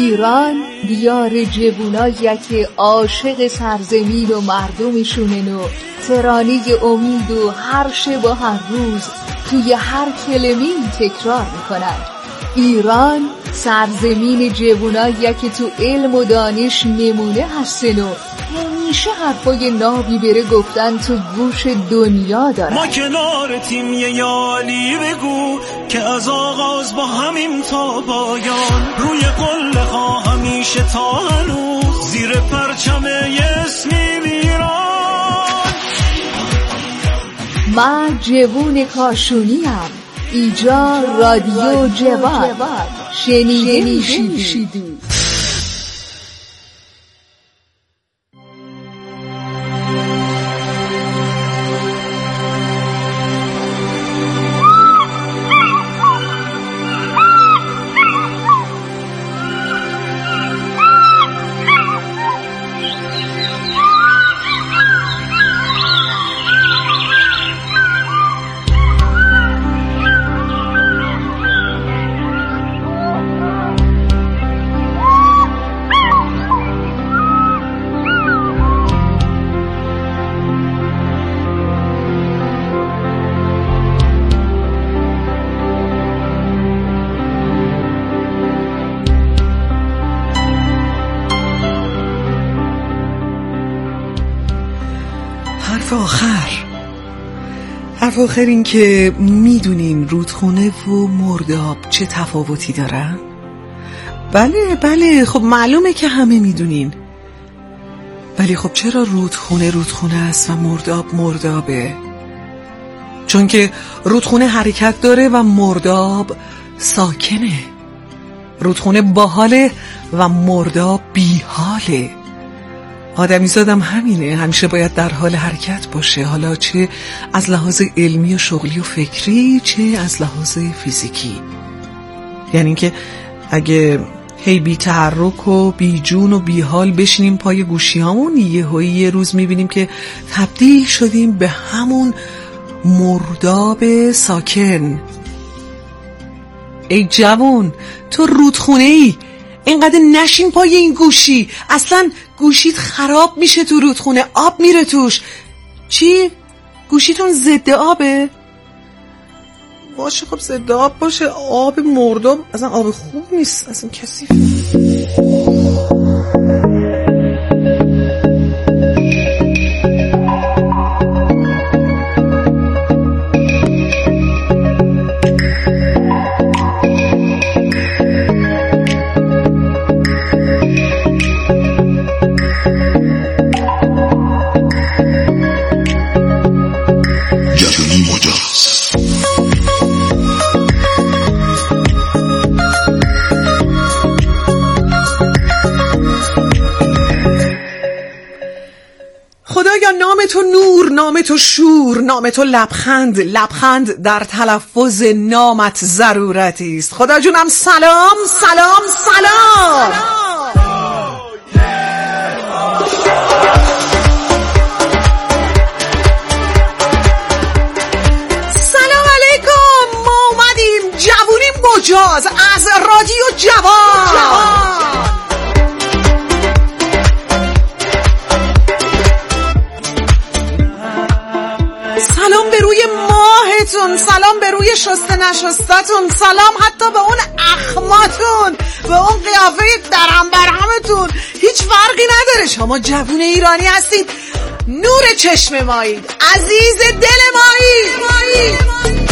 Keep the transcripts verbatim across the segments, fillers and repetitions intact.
ایران دیار جوونایی که عاشق سرزمین و مردمشونن و ترانه امید و هر شب و هر روز توی هر کلمه‌ای تکرار میکنن. ایران سرزمین جوونایی که تو علم و دانش نمونه هستن و همیشه حرفای نابی بره گفتن تو گوش دنیا دارن. ما کنار تیم یه یالی بگو که از آغاز با همیم تا پایان، روی قله ها همیشه تا هنوز زیر پرچم یه اسمی ایران. من جوون کاشونیم، ایجا رادیو جوان، شنیده میشیدی. حرف آخر حرف آخر این که میدونین رودخونه و مرداب چه تفاوتی دارن؟ بله بله خب معلومه که همه میدونین، ولی خب چرا رودخونه رودخونه است و مرداب مردابه؟ چون که رودخونه حرکت داره و مرداب ساکنه. رودخونه باحاله و مرداب بیحاله. آدمی زادم همینه، همیشه باید در حال حرکت باشه، حالا چه از لحاظ علمی و شغلی و فکری چه از لحاظ فیزیکی. یعنی اینکه اگه هی بی تحرک و بی جون و بی حال بشینیم پای گوشیامون، یه یه روز میبینیم که تبدیل شدیم به همون مرداب ساکن. ای جوون، تو رودخونه ای، اینقدر نشین پای این گوشی، اصلا گوشیت خراب میشه تو رودخونه، آب میره توش. چی؟ گوشیتون ضد آبه؟ باشه خب ضد آب باشه، آب مرداب اصلا آب خوب نیست، اصلا کثیفه. خدایا نام تو نور، نام تو شور، نام تو لبخند، لبخند در تلفظ نامت ضرورتی است. خدا جونم سلام سلام سلام, سلام علیکم. ما اومدیم جوونی مجاز از رادیو جوان, جوان. سلام به روی ماهتون، سلام به روی شسته نشستتون، سلام حتی به اون اخماتون، به اون قیافه درهم برهمتون. هیچ فرقی نداره، شما جوون ایرانی هستید، نور چشم مایید، عزیز دل مایید.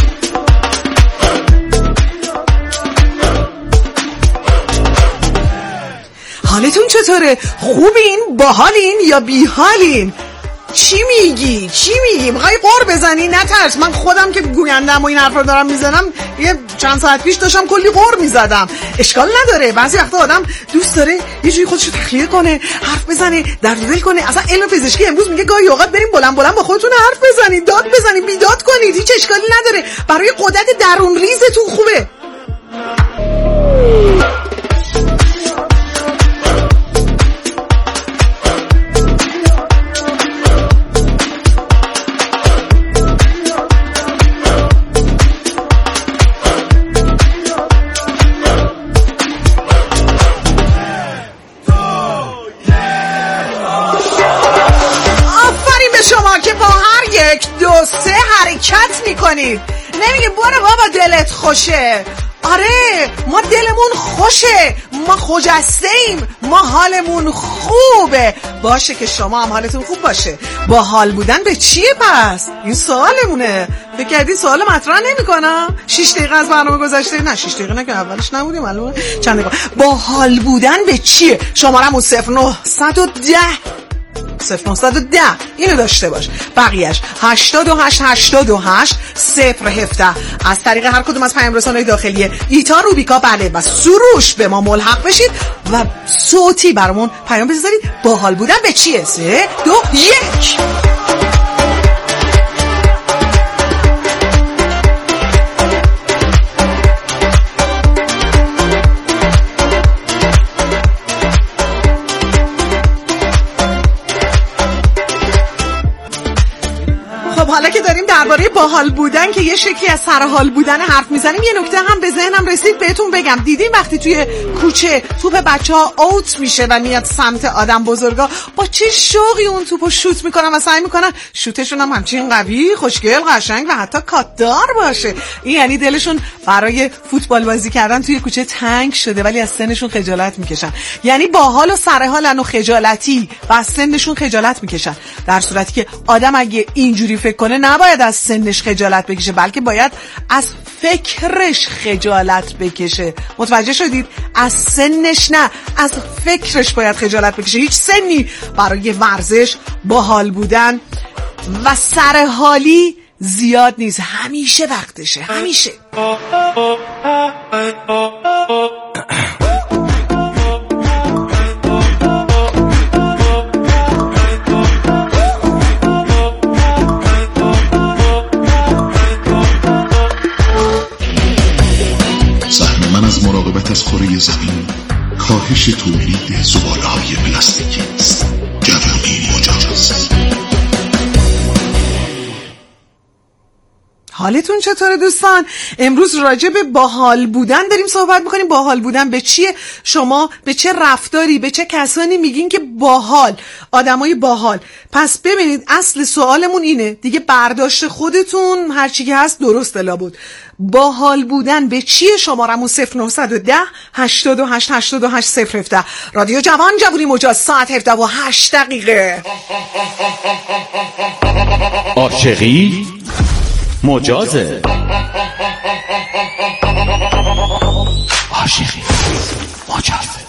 حالتون چطوره؟ خوبین؟ باحالین یا بیحالین؟ چی میگی؟ چی میگی؟ میخوای قور بزنی؟ نترس، من خودم که گویندم و این حرف رو دارم میزنم یه چند ساعت پیش داشتم کلی قور میزدم. اشکال نداره، بعضی وقتا آدم دوست داره یه جوری خودشو تخلیه کنه، حرف بزنه، درد دل کنه. اصلا علم پزشکی امروز میگه گاهی اوقات بریم بلند بلند با خودتون حرف بزنید، داد بزنید، بیداد کنید، هیچ اشکالی نداره، برای قدرت درون ریزتون خوبه. میکنید. نمیگه برو بابا دلت خوشه. آره ما دلمون خوشه، ما خجسته ایم، ما حالمون خوبه. باشه که شما هم حالتون خوب باشه. با حال بودن به چیه پس؟ این سوالمونه. فکر کردی سوال مطرح نمی کنم؟ شیش دقیقه از برنامه گذشته؟ نه شیش دقیقه نه که اولش نبودیم معلومه چند دقیقه. با حال بودن به چیه؟ شمارمون صفر نهصد و ده صفر نهصد و ده اینو داشته باش. بقیهش هشتاد و هشت هشتاد و هشت صفر هفده. از طریق هر کدوم از پیام رسانه‌های داخلی ایتا روبیکا بله و سروش به ما ملحق بشید و صوتی برامون پیام بذارید. باحال بودن به چیه؟ سه دو یک. حالا که داریم درباره باحال بودن که یه شکلی از سرحال بودن حرف میزنیم، یه نکته هم به ذهنم رسید بهتون بگم. دیدین وقتی توی کوچه توپ بچه‌ها اوت میشه و میاد سمت آدم بزرگا، با چه شوقی اون توپو شوت میکنن و سعی میکنن شوتشون هم همچین قوی، خوشگل، قشنگ و حتی کاتدار باشه. این یعنی دلشون برای فوتبال بازی کردن توی کوچه تنگ شده ولی از سنشون خجالت میکشن. یعنی باحال و سرحالن و خجالتی و از سنشون خجالت میکشن. در صورتی که آدم اگه اینجوری فکر کنه نباید از سنش خجالت بکشه، بلکه باید از فکرش خجالت بکشه. متوجه شدید؟ از سنش نه، از فکرش باید خجالت بکشه. هیچ سنی برای ورزش، باحال بودن و سرحالی زیاد نیست. همیشه وقتشه، همیشه. از مراقبت از خوره زمین، کاهش تولید زباله‌های پلاستیکی است. جوانی مجاز. حالتون چطوره دوستان؟ امروز راجع به باحال بودن داریم صحبت میکنیم. باحال بودن به چیه؟ شما به چه رفتاری، به چه کسانی میگین که باحال، آدمای باحال؟ پس ببینید اصل سوالمون اینه دیگه، برداشت خودتون هر چی که هست درست الا بود. باحال بودن به چیه؟ شمارمون صفر نهصد و ده هشتاد و هشت هشتاد و هشت صفر هفده. رادیو جوان، جوانی مجاز، ساعت هفده و هشت دقیقه. عاشقی مجازه. عاشقی مجازه.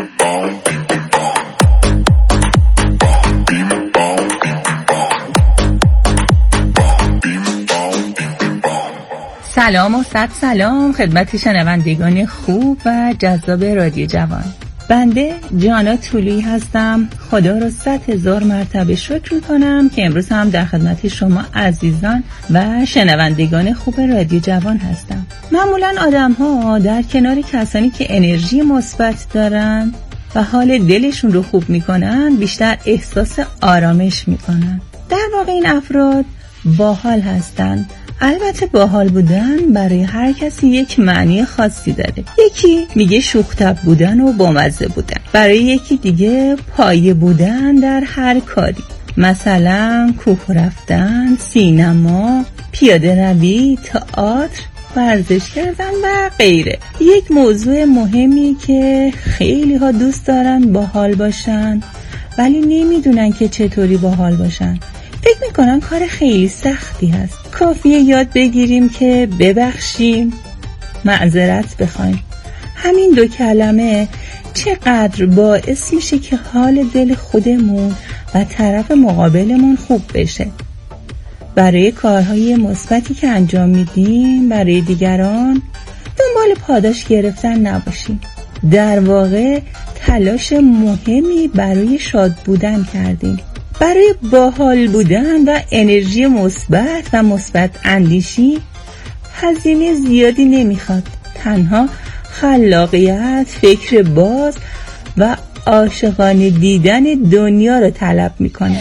سلام و صد سلام خدمت شنوندگان خوب و جذاب رادیو جوان. بنده جانا طلویی هستم. خدا رو صد هزار مرتبه شکر میکنم که امروز هم در خدمت شما عزیزان و شنوندگان خوب رادیو جوان هستم. معمولا آدم ها در کنار کسانی که انرژی مثبت دارن و حال دلشون رو خوب میکنن بیشتر احساس آرامش میکنن. در واقع این افراد باحال هستن. البته باحال بودن برای هر کسی یک معنی خاصی داره. یکی میگه شوخ طبع بودن و بامزه بودن، برای یکی دیگه پایه بودن در هر کاری، مثلا کوه رفتن، سینما، پیاده روی، تئاتر، ورزش کردن و غیره. یک موضوع مهمی که خیلی ها دوست دارن باحال باشن ولی نمیدونن که چطوری باحال باشن. فکر میکنن کار خیلی سختی هست. کافیه یاد بگیریم که ببخشیم، معذرت بخوایم. همین دو کلمه چقدر باعث میشه که حال دل خودمون و طرف مقابلمون خوب بشه. برای کارهای مثبتی که انجام میدیم برای دیگران دنبال پاداش گرفتن نباشیم. در واقع تلاش مهمی برای شاد بودن کردیم. برای باحال بودن و انرژی مثبت و مثبت اندیشی هزینه زیادی نمیخواد. تنها خلاقیت، فکر باز و عاشقانه دیدن دنیا رو طلب میکنه.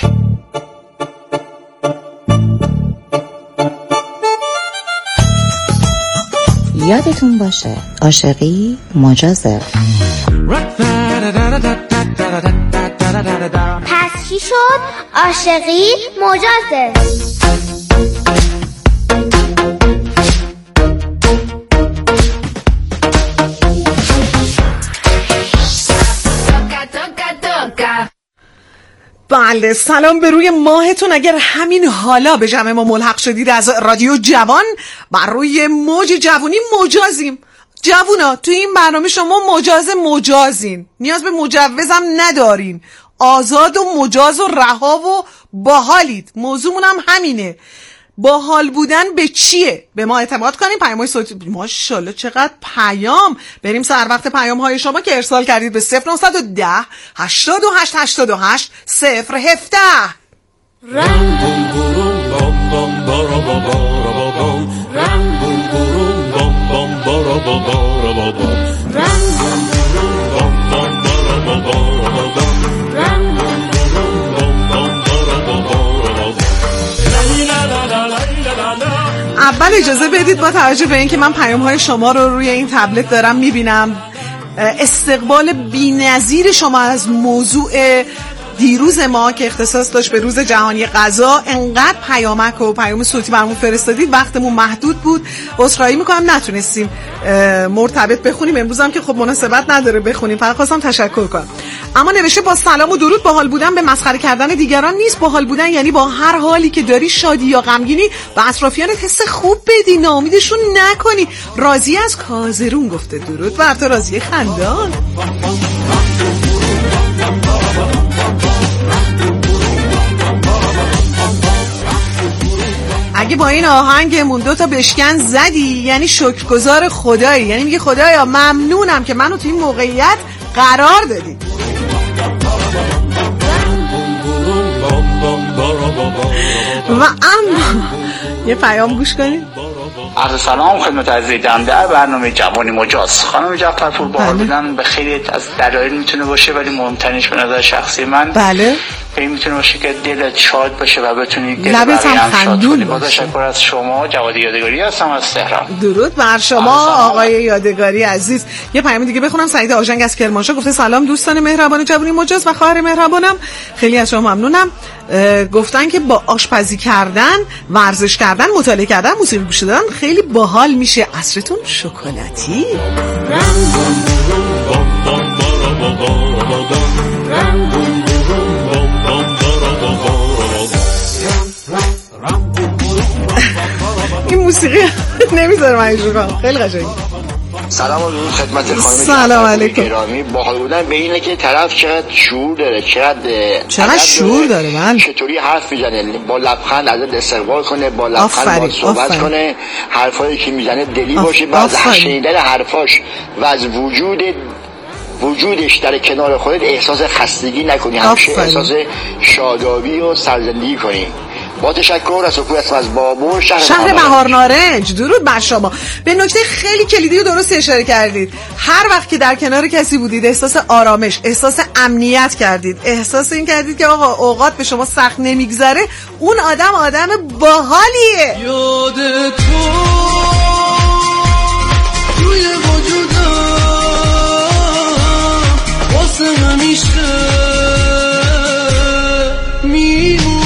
یادتون باشه عاشقی مجازه. پس چی شد؟ عاشقی مجازه. بله، سلام به روی ماهتون. اگر همین حالا به جمع ما ملحق شدید از رادیو جوان، بر روی موج جوونی مجازیم. جوونا تو این برنامه شما مجاز مجازین، نیاز به مجوزم ندارین، آزاد و مجاز و رها و باحالید. موضوعمون هم همینه، باحال بودن به چیه؟ به ما اعتماد کنیم. پیام‌های صوتی ماشاءالله چقدر پیام. بریم سر وقت پیام‌های شما که ارسال کردید به صفر نه یک صفر هشتاد و هشت هشتاد و هشت صفر هفده. رنگ بوم بوم بام بام بارا بارا بام، رنگ بوم بوم بام بام بارا بارا بام، رنگ بوم بوم بام بام بارا بارا بام، رنگ بوم بوم بام بام بارا بارا بام. اول اجازه بدید با توجه به اینکه من پیام‌های شما رو روی این تبلت دارم میبینم، استقبال بی‌نظیر شما از موضوع دیروز ما که اختصاص داشت به روز جهانی غذا، انقدر پیامک و پیام صوتی برامون فرستادید، وقتمون محدود بود. عذرخواهی میکنم نتونستیم مرتبط بخونیم. امروز هم که خب مناسبت نداره بخونیم، فقط خواستم تشکر کنم. اما نوشته با سلام و درود، باحال بودن به مسخره کردن دیگران نیست. باحال بودن یعنی با هر حالی که داری، شادی یا غمگینی، به اطرافیانت حس خوب بدی، ناامیدشون نکنی. راضی از کازرون گفته درود بر تو راضی خندان. اگه با این آهنگمون دو تا بشکن زدی یعنی شکرگزار خدایی، یعنی میگه خدایا ممنونم که منو تو این موقعیت قرار دادی. و اما یه پیام گوش کنید. عرض سلام خدمت عزیزم. در برنامه جوانی مجاز خانم جعفرپور باحال بودن به خیلی از دلایل میتونه باشه، ولی مهمترینش به نظر شخصی من بله این میتونه باشه که دلت شاد باشه و بتونی دل لبت هم خندون باشه. تشکر از شما. جواد یادگاری هستم از تهران. درود بر شما آقای یادگاری عزیز. یه پیام دیگه بخونم. سعید آژنگ از کرمانشاه گفته سلام دوستان مهربان جوانی مجاز و خواهر مهربانم، خیلی از شما ممنونم. گفتن که با آشپزی کردن، ورزش کردن، مطالعه کردن، موسیقی گوش دادن خیلی باحال میشه. عصرتون شکلاتی. این موسیقی نمیذاره من اجرا کنم، خیلی قشنگه. سلام و درود خدمت خانم سلام علیکم. گرامی. باحال بودن به اینه که طرف چقدر شعور داره، چقدر چقدر شعور داره، من چطوری حرف میزنه، با لبخند ازت استقبال کنه، با لبخند با صحبت آفرین. کنه، حرفایی که میزنه دلی باشه، بعد شنیدن حرفاش و از وجود وجودش در کنار خودت احساس خستگی نکنی، همیشه احساس شادابی و سرزندگی کنی. با تشکر از سکوی اسم از بابور شهر, شهر بهار نارنج. درود بر شما. به نکته خیلی کلیدی و درست اشاره کردید. هر وقت که در کنار کسی بودید احساس آرامش، احساس امنیت کردید، احساس این کردید که آقا اوقات به شما سخت نمیگذره، اون آدم آدم باحالیه. یاد تو روی وجودم واسه همیشه میمونه.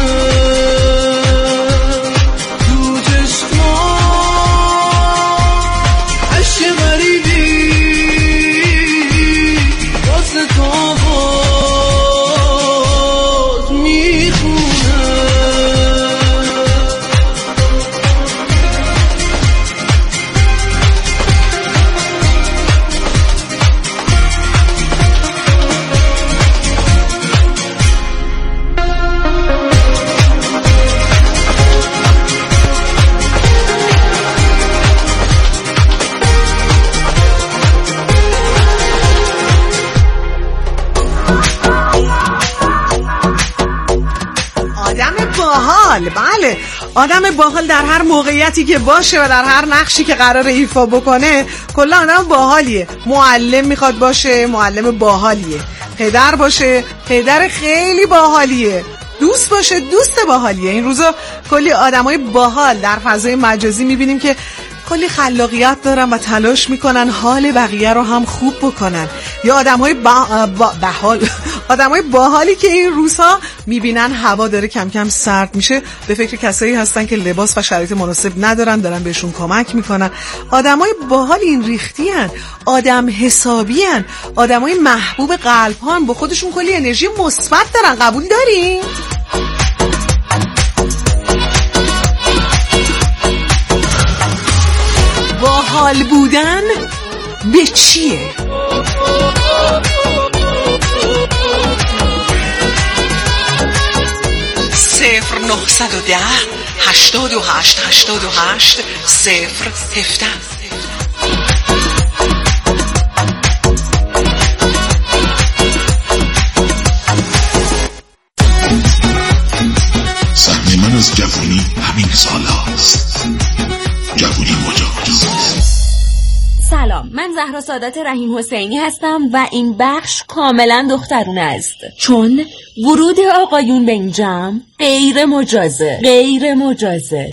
بله، آدم باحال در هر موقعیتی که باشه و در هر نقشی که قراره ایفا بکنه کلا آدم باحالیه. معلم میخواد باشه، معلم باحالیه. پدر باشه، پدر خیلی باحالیه. دوست باشه، دوست باحالیه. این روزا کلی آدمای باحال در فضای مجازی میبینیم که کلی خلاقیت دارن و تلاش میکنن حال بقیه رو هم خوب بکنن. یا آدمای با... با... بحال آدمای باحالی که این روزها میبینن هوا داره کم کم سرد میشه، به فکر کسایی هستن که لباس و شرایط مناسب ندارن، دارن بهشون کمک میکنن. آدمای باحال این ریختی هن، آدم حسابی هن، آدمای محبوب قلب ها هن، با خودشون کلی انرژی مثبت دارن. قبول دارین؟ باحال بودن به چیه؟ صفر نهصد و ده هشتاد و هشت هشتاد و هشت صفر هفته. سهم من از جوانی همین سال هاست. جوانی مجاز. سلام، من زهرا سادات رحیم حسینی هستم و این بخش کاملا دخترونه است، چون ورود آقایون به این جمع غیر مجازه غیر مجازه.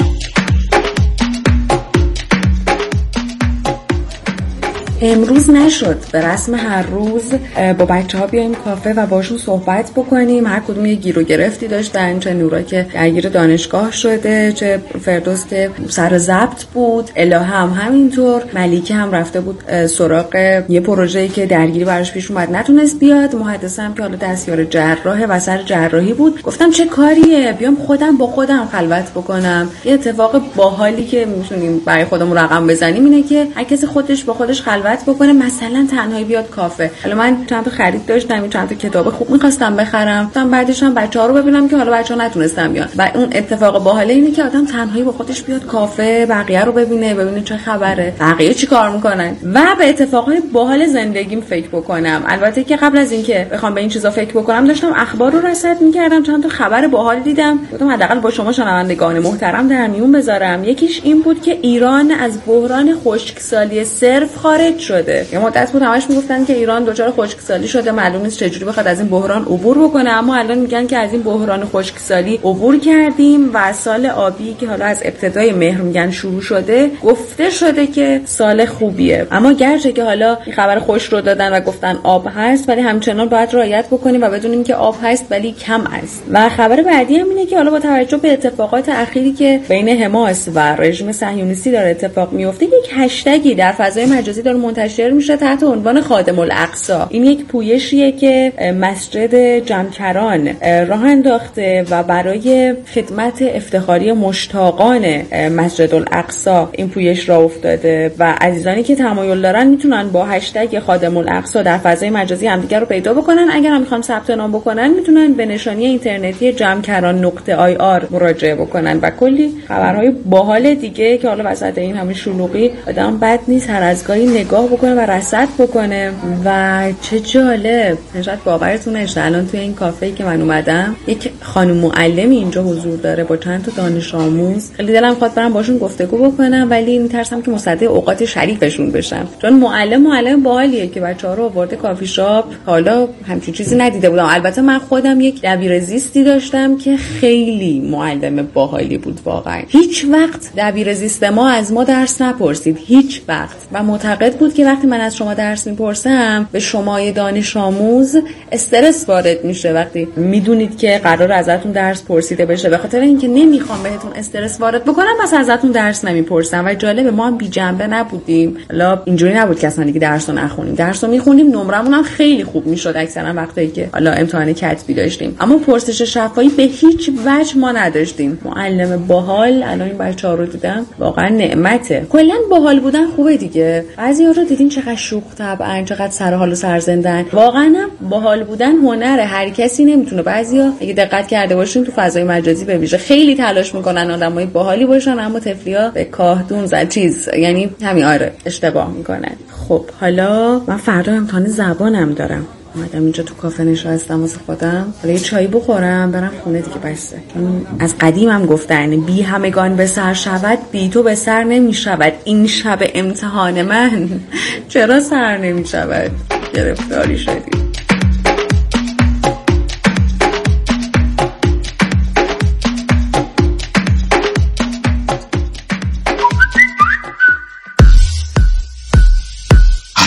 امروز نشد به رسم هر روز با بچه ها بیایم کافه و باشون صحبت بکنیم. هر کدوم یه گیر و گرفتی داشتن، چه نورا که درگیر دانشگاه شده، چه فردوس که سر ضبط بود، الهه هم همینطور، ملیکه هم رفته بود سراغ یه پروژه‌ای که درگیری براش پیش اومد نتونست بیاد، محدثه هم که حالا دستیار جراحه و سر جراحی بود. گفتم چه کاریه، بیام خودم با خودم خلوت بکنم. یه اتفاق باحالی که میتونیم برای خودمون رقم بزنیم اینه که هر کسی خودش با خودش خلوت بکنه، مثلا تنهایی بیاد کافه. حالا من چند تا خرید داشتم، چند تا کتاب خوب می‌خواستم بخرم، گفتم بعدش هم بچه‌ها رو ببینم که حالا بچه‌ها نتونستم بیان. و اون اتفاق باحاله اینه که آدم تنهایی با خودش بیاد کافه، بقیه رو ببینه، ببینه چه خبره، بقیه چی کار میکنن و به اتفاقای باحال زندگیم فکر بکنم. البته که قبل از اینکه بخوام به این چیزا فکر بکنم داشتم اخبار رو رصد می‌کردم، چند تا خبر باحال دیدم، گفتم حداقل با شما شنوندگان محترم در میون بذارم. یکیش این بود که ایران از بحران خشکسالی صرف خارج شده. یه مدت بود همش میگفتن که ایران دچار خشکسالی شده، معلوم نیست چجوری بخواد از این بحران عبور بکنه، اما الان میگن که از این بحران خشکسالی عبور کردیم و سال آبی که حالا از ابتدای مهر میگن شروع شده، گفته شده که سال خوبیه. اما گرچه که حالا این خبر خوش رو دادن و گفتن آب هست، ولی همچنان باید رعایت بکنیم و بدونیم که آب هست ولی کم است. و خبر بعدی هم اینه که حالا با توجه به اتفاقات اخیری که بین حماس و رژیم صهیونیستی داره اتفاق میفته، یک هشتگی در فضای مجازی داره منتشر میشه تحت عنوان خادم الاقصی. این یک پویشیه که مسجد جمکران راه انداخته و برای خدمت افتخاری مشتاقان مسجد الاقصی این پویش راه افتاده و عزیزانی که تمایل دارن میتونن با هشتگ خادم الاقصی در فضای مجازی همدیگه رو پیدا بکنن. اگر هم میخوان ثبت نام بکنن میتونن به نشانی اینترنتی جمکران نقطه آی آر مراجعه بکنن و کلی خبرهای باحال دیگه که حالا وسط این همه شلوغی آدم بد نیست هر از گاهی نگاه بکنه و رصد بکنه. و چه جالب، شاید باورتون نشه الان توی این کافه‌ای که من اومدم یک خانم معلمی اینجا حضور داره با چند تا دانش آموز. خیلی دلم می‌خواد برام باشون گفتگو بکنم ولی میترسم که مصدق اوقات شریفشون بشم، چون معلم معلم باحالیه که بچه‌ها رو آورده کافی شاپ. حالا همچین چیزی ندیده بودم. البته من خودم یک دبیر زیستی داشتم که خیلی معلم باحالی بود واقعا. هیچ وقت دبیر زیست ما از ما درس نپرسید، هیچ وقت، و معتقد بود که وقتی من از شما درس میپرسم به شما دانش آموز استرس وارد میشه وقتی میدونید که قرار ازتون درس پرسیده بشه. به خاطر اینکه نمیخوام بهتون استرس وارد بکنم بس ازتون درس نمیپرسم. و جالب ما هم بی جنبه نبودیم، حالا اینجوری نبود که اصلا دیگه درس رو نخونیم، درس رو میخونیم، نمرمون هم خیلی خوب میشد اکثرا وقتی که حالا امتحان کتبی داشتیم، اما پرسش شفاهی به هیچ وجه ما نداشتیم. معلم باحال، الان این بچه‌ها رو دیدم واقعا نعمته. کلا باحال بودن خوبه دیگه. بعضی‌ها رو دیدین چقدر شوخ طبعن، چقدر سر حال و سرزندن. واقعا باحال بودن هنره، هر کسی نمیتونه. بعضیا اگه دقت کرده باشین تو فضای مجازی به ویژه خیلی تلاش میکنن آدمای باحالی باشن، اما طفلیا به کاهدون زد چیز، یعنی همین آره اشتباه میکنن. خب حالا من فردا امتحان زبانم دارم، اومدم اینجا تو کافه نشستم واسه خودم، حالا یه چایی بخورم برم خونه دیگه بسته. چون از قدیم هم گفتن بی همگان به سر شود بی تو به سر نمی شود. این شب امتحان من چرا سر نمی شود؟ گرفتاری شدیم.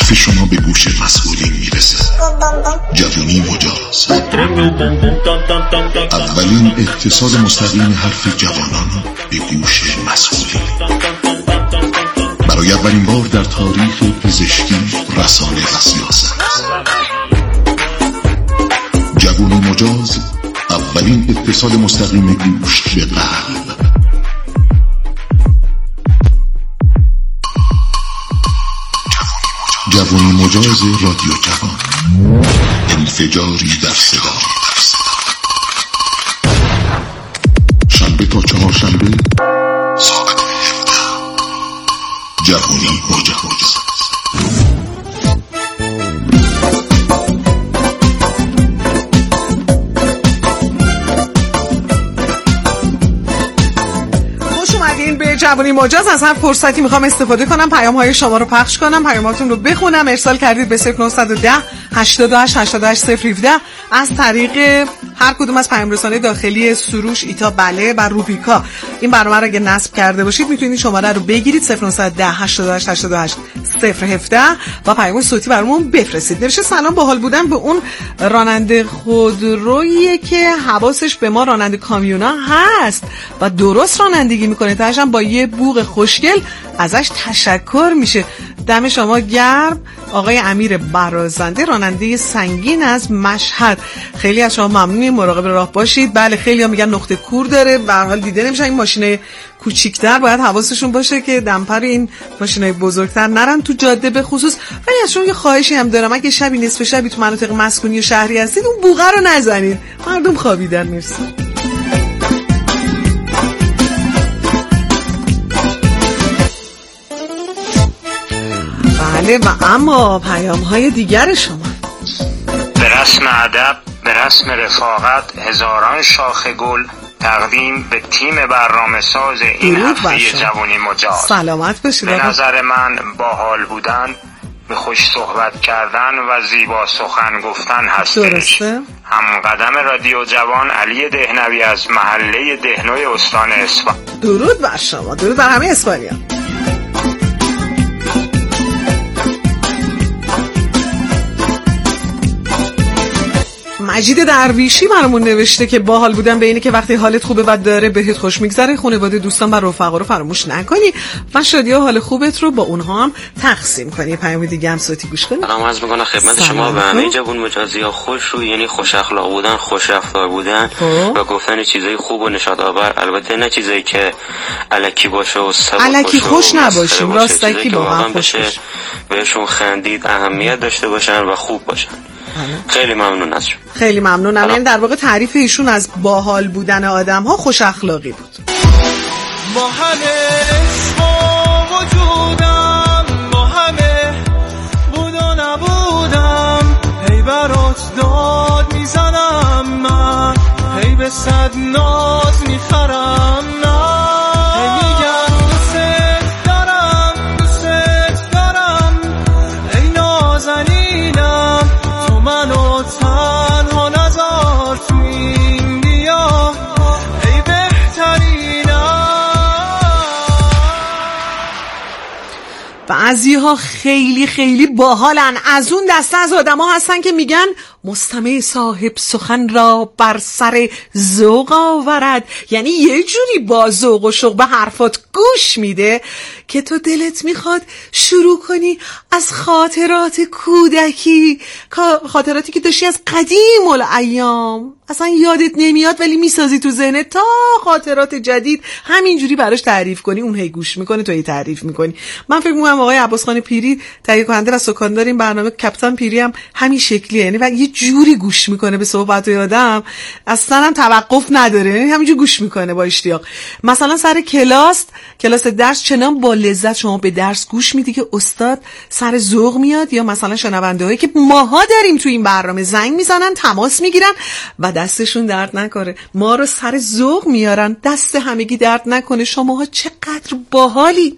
حرف شما به گوش مسئولین میرسه. جوونی مجاز، اولین اتصال مستقیم حرف جوانان به گوش مسئولین. برای اولین بار در تاریخ پزشکی، رسانه و سیاست، جوونی مجاز، اولین اتصال مستقیم گوش به قلب. جوونی مجاز رادیو جوان، انفجاری در صدا. شنبه تا چهارشنبه ساعت هفده. جوونی مجاز. به جوونی مجاز. از هر فرصتی میخوام استفاده کنم پیام های شما رو پخش کنم، پیاماتون رو بخونم. ارسال کردید به صفر نه یک صفر هشتاد و هشت هشتاد و هشت صفر یک هفت از طریق هر کدوم از پیام رسانه داخلی سروش، ایتا، بله و روبیکا. این برنامه رو اگه نصب کرده باشید میتونید شماره رو بگیرید صفر نه یک صفر هشتاد و هشت هشتاد و هشت صفر یک هفت و پیام صوتی برامون بفرستید. نوشته سلام، باحال بودن به اون راننده خودرویی که حواسش به ما راننده کامیونا هست و درست رانندگی میکنه، تاش هم با یه بوق خوشگل ازش تشکر میشه. دم شما گرم آقای امیر برازنده، راننده سنگین از مشهد. خیلی از شما ممنونیم، مراقب راه باشید. بله خیلی ها میگن نقطه کور داره، به هر حال دیده نمیشه. این ماشینای کوچیک‌تر باید حواسشون باشه که دمپر این ماشینای بزرگتر نرن تو جاده به خصوص. ولی از شما یه خواهشی هم دارم، اگه شبی نصف شبی تو مناطق مسکونی و شهری هستید اون بوقه رو نزنید، مردم خوابیدن. مرسی. بله و اما پیام های دیگر شما. به رسم ادب، به رسم رفاقت، هزاران شاخ گل تقدیم به تیم برنامه‌ساز این هفته جوونی مجاز. سلامت باشید. به نظر من باحال بودن به خوش صحبت کردن و زیبا سخن گفتن هستش. درسته. هم قدم رادیو جوان علی دهنوی از محله دهنوی استان اصفهان. درود بر شما، درود بر همه اسپانیا. مجید درویشی برامون نوشته که باحال بودن به اینه که وقتی حالت خوبه و داره بهت خوش میگذره، خانواده، دوستان و رفقا رو فراموش نکنی و شادی و حال خوبت رو با اونها هم تقسیم کنی. پیام دیگه هم صوتی گوش کنی. سلام عرض میکنم خدمت شما و همه جوون مجازی ها. خوش رو یعنی خوش اخلاق بودن، خوش رفتار بودن و گفتن چیزای خوب و نشادآور، البته نه چیزایی که الکی باشه و سبک الکی خوش نباشیم، راستکی با هم خوش باشه، بهشون خندید، اهمیت داشته باشن و خوب باشن. خیلی ممنون ازشون. خیلی ممنونم. یعنی در واقع تعریف ایشون از باحال بودن آدم ها خوش اخلاقی بود. ما همه عشق و وجودم، ما همه بود و نبودم، هی برات داد میزنم من، هی به صد ناز میخرم من، هی میگم دوست دارم دوست دارم، ای نازنینم تو منو تنها نذار تو این دیا، ای بهترینم. بعضی ها خیلی خیلی باحالن. از اون دسته از آدم ها هستن که میگن مستمع صاحب سخن را بر سر ذوق آورد، یعنی یه جوری با ذوق و شوق به حرفات گوش میده که تو دلت میخواد شروع کنی از خاطرات کودکی، خاطراتی که داشتی از قدیم الایام، اصلا یادت نمیاد ولی میسازی تو ذهنت تا خاطرات جدید همینجوری براش تعریف کنی، اون هی گوش میکنه تو هی تعریف میکنی. من فکر میکنم آقای عباسخان پیری تهیه کننده و سکاندار این برنامه، کاپیتان پیری هم همین شکلیه، یعنی و یه جوری گوش میکنه به صحبت آدم اصلا هم توقف نداره، یعنی همینجوری گوش میکنه با اشتیاق. مثلا سر کلاس کلاس درس چنان با لذت شما به درس گوش میدی که استاد سر ذوق میاد، یا مثلا شنونده هایی که ماها داریم تو این برنامه زنگ میزنن، تماس میگیرن و دستشون درد نکنه، ما رو سر ذوق میارن. دست همگی درد نکنه، شماها چقدر باحالی.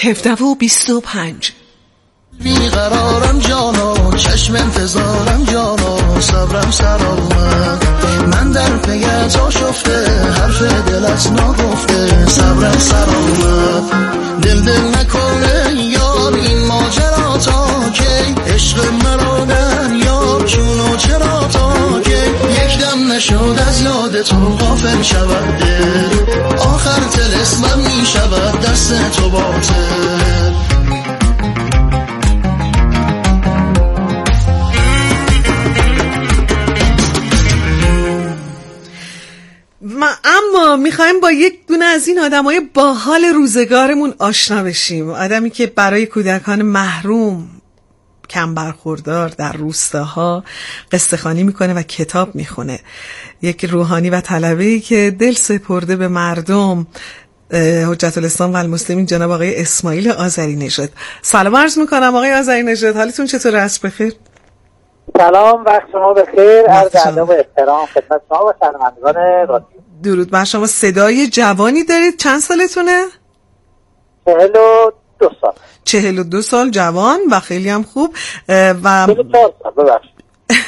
هفده و بیست و پنج. بیقرارم جانا، چشم انتظارم جانا، صبرم سر آمد، من در پیت آشفته، حرف دلت نگفته، صبرم سر آمد، دل دل نکنه یار این ماجرا تا کی، عشق مرا در یار جونو چرا تا کی، یک دم نشد از یاد تو غافل شود دل، آخر طلسمم می شود دست تو باطل. ما اما میخوایم با یک دونه از این آدمای باحال روزگارمون آشنا بشیم. آدمی که برای کودکان محروم، کم برخوردار در روستاها قصه خوانی میکنه و کتاب میخونه. یک روحانی و طلبه‌ای که دل سپرده به مردم، حجت الاسلام و المسلمین جناب آقای اسماعیل آذری نژاد. سلام عرض میکنم آقای آذری نژاد، حالتون چطور است؟ بخیر؟ سلام، وقت شما بخیر. عرض ادب و احترام خدمت شما و شنوندگان رادیو. درود بر شما. صدای جوانی دارید. چند سالتونه؟ چهل و دو سال. چهل و دو سال، جوان و خیلی هم خوب. و چهل و چهار سال ببخشید.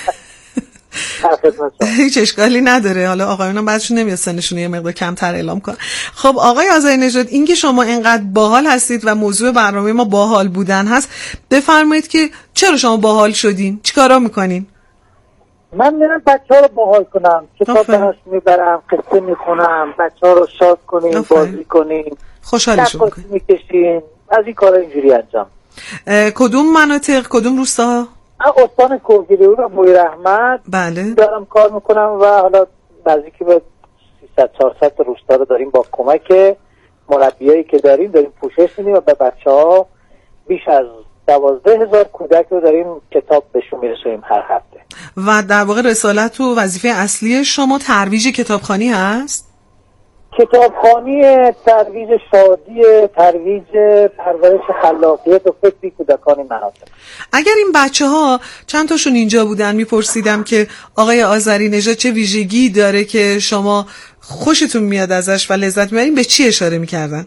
هیچ اشکالی نداره، حالا آقایونم بعدشون نمیاد سنشون یه مقدار کمتر اعلام کن. خب آقای آذری نژاد، این که شما اینقدر باحال هستید و موضوع برنامه ما باحال بودن هست، بفرمایید که چرا شما باحال شدین؟ چیکارا میکنین؟ من میرم بچه ها رو باحال کنم، کتاب براش میبرم، قصه میخونم، بچه ها رو شاد کنیم، بازی کنیم، خوشحالشون کنیم، میکشیم، از این کارا اینجوری انجام. کدوم مناطق، کدوم روستاها؟ استان کوهگیری و بوی رحمت بله دارم کار میکنم و حالا نزدیکی به سیصد چهارصد روستا رو داریم با کمک مربیایی که داریم داریم پوشش میدیم و به بچه ها بیش از دوازده هزار کودک رو داریم کتاب بهشون میرسونیم هر هفته. و در واقع رسالت و وظیفه اصلی شما ترویج کتابخوانی هست؟ کتابخوانی، ترویج شادی، ترویج پرورش خلاقیت و فکری کودکان مناطق. اگر این بچه ها چند تاشون اینجا بودن میپرسیدم که آقای آذری نژاد چه ویژگی داره که شما خوشتون میاد ازش و لذت میبرین، به چی اشاره میکردن؟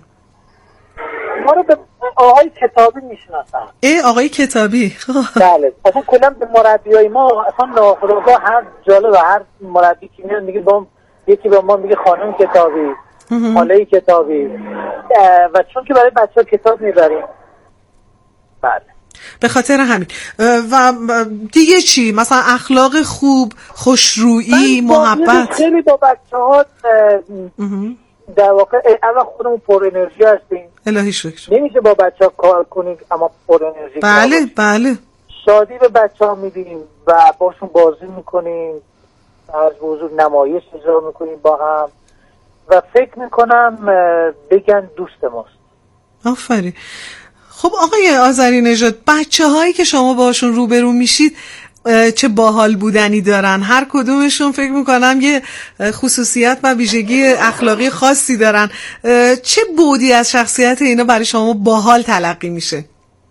ما رو به آقای کتابی میشناسن. ای آقای کتابی. بله، اصلا کلا به مربیای ما اصلا ناخودآگاه هر جالب و هر مربی که میاد میگه با یکی به ما میگه خانم کتابی، خاله کتابی، و چون که برای بچه‌ها کتاب میبریم. بله، به خاطر همین. و دیگه چی؟ مثلا اخلاق خوب، خوشرویی، محبت. خیلی با بچه‌ها در واقع اول خودمون پر انرژی هستیم. الهی شکر. نمیشه با بچه‌ها کار کنیم اما پر انرژی. بله بله. شادی به بچه‌ها میدیم و باشون بازی میکنیم، از حضور نمایش اجرا میکنیم با هم و فکر میکنم بگن دوست ماست. آفرین. خب آقای آذری نژاد، بچه هایی که شما باشون روبرو میشید چه باحال بودنی دارن، هر کدومشون فکر میکنم یه خصوصیت و ویژگی اخلاقی خاصی دارن. چه بعدی از شخصیت اینا برای شما باحال تلقی میشه؟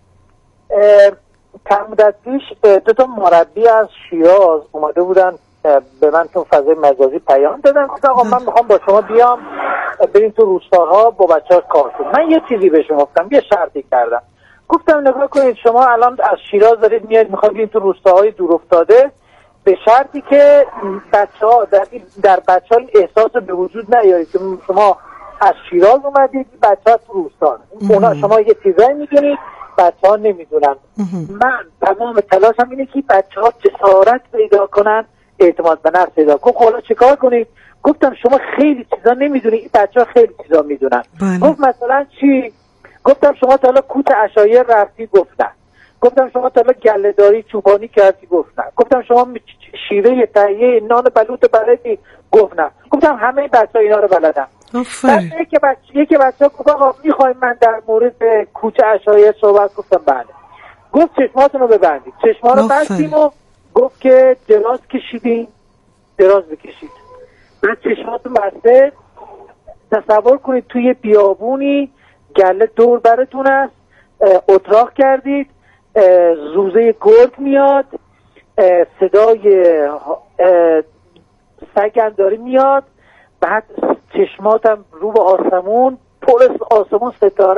چند مدت پیش دو تا مربی از شیراز اومده بودن به من تو فضای مجازی پیام دادن، گفتن آقا من میخوام با شما بیام بریم تو روستاها با بچه‌ها کار کنیم. من یه چیزی به شما گفتم، یه شرطی کردم، گفتم نگاه کنید شما الان از شیراز دارید میاد میخواید برید تو روستاهای دور افتاده، به شرطی که بچه‌ها در در بچه‌ها احساس به وجود نیارید که شما از شیراز اومدید، بچه‌ها تو روستا، اونا شما یه چیزایی میدونید بچه‌ها نمیدونن. من تمام تلاشم اینه که بچه‌ها جسارت پیدا کنن، اعتماد به نفس پیدا کنن. حالا چیکار کنید؟ گفتم شما خیلی چیزا نمیدونید، بچه‌ها خیلی چیزا میدونن. گفت مثلا چی؟ گفتم شما تا حالا کوت عشایر رفتی؟ گفت نه. گفتم شما تا حالا گله‌داری چوبانی کردی؟ گفت نه. گفتم شما شیوه تهیه نان بلوط بلدی؟ گفت نه. گفتم همه بچه‌ها اینا رو بلدن. آفرین. یکی بچه یکی بچه‌ها گفت آقا می‌خواید من در مورد کوچه عشایر صحبت؟ گفتم بله. گفت چشماتونو ببندید. چشما رو بستیم و گفت که دراز کشیدین، دراز بکشید. بعد چشماتون بسته، تصور کنید توی بیابونی گله دور براتون است، اتراق کردید، زوزه گرگ میاد، صدای سگ داره میاد، بعد چشماتم رو به آسمون، پر آسمون ستاره